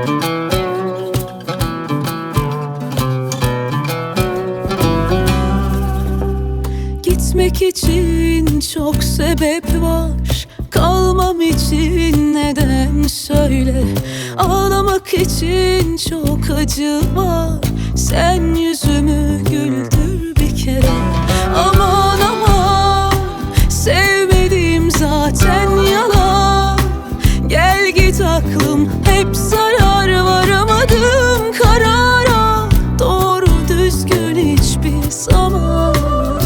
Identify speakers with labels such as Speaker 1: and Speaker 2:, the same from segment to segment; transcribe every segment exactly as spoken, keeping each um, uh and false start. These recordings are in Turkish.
Speaker 1: Gitmek için çok sebep var, kalmam için neden söyle. Ağlamak için çok acı var, sen yüzümü güldür bir kere. Aman aman, sevmediğim zaten yalan. Gel git aklım hep zarar, varamadım karara. Doğru düzgün hiçbir zaman.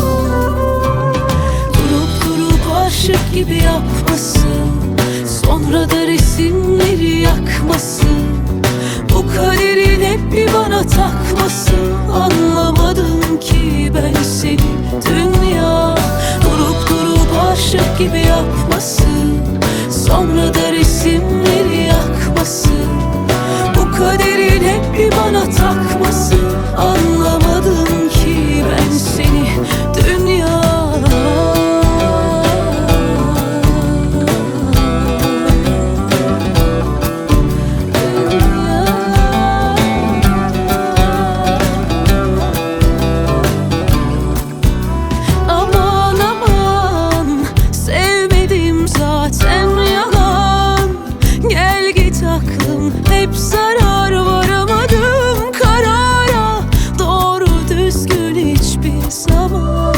Speaker 1: Durup durup aşık gibi yapmasın, sonra da resimleri yakmasın. Bu kaderin hep bir bana takmasın. Anlamadım ki ben seni dünya. Durup durup aşık gibi yapmasın, sonra da resimleri yakmasın. Bu kaderin hep bir bana takmasın. Anlamadım ki ben seni dünya. Hep zarar, varamadım karara. Doğru düzgün hiçbir zaman.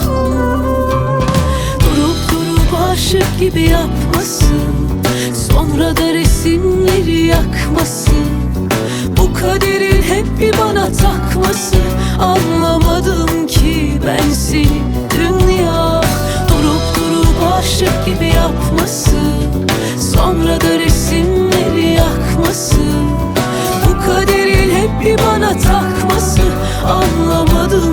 Speaker 1: Durup durup aşık gibi yapmasın, sonra da resimleri yakmasın. Bu kaderin hep bir bana takmasın. Anlamadım ki ben seni dünya. Durup durup aşık gibi yapmasın, sonra da resimleri yakmasın. Bu kaderin hep bir bana takması. Anlamadım